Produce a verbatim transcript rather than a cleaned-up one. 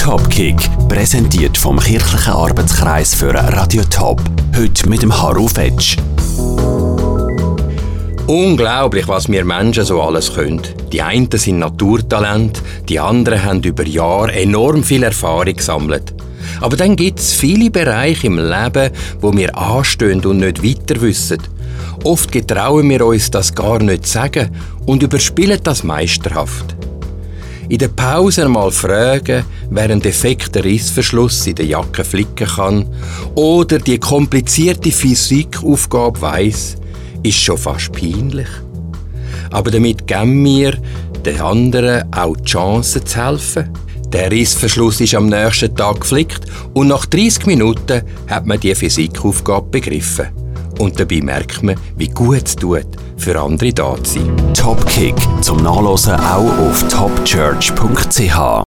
Topkick, präsentiert vom kirchlichen Arbeitskreis für Radio Top. Heute mit dem Harro Fetsch. Unglaublich, was wir Menschen so alles können. Die einen sind Naturtalente, die anderen haben über Jahre enorm viel Erfahrung gesammelt. Aber dann gibt es viele Bereiche im Leben, wo wir anstehen und nicht weiter wissen. Oft getrauen wir uns das gar nicht zu sagen und überspielen das meisterhaft. In der Pause einmal fragen, wer einen defekten Rissverschluss in der Jacke flicken kann oder die komplizierte Physikaufgabe weiss, ist schon fast peinlich. Aber damit geben wir den anderen auch die Chance zu helfen. Der Rissverschluss ist am nächsten Tag geflickt und nach dreißig Minuten hat man die Physikaufgabe begriffen. Und dabei merkt man, wie gut es tut, für andere da zu sein. Topkick zum Nachlesen auch auf top church punkt c h.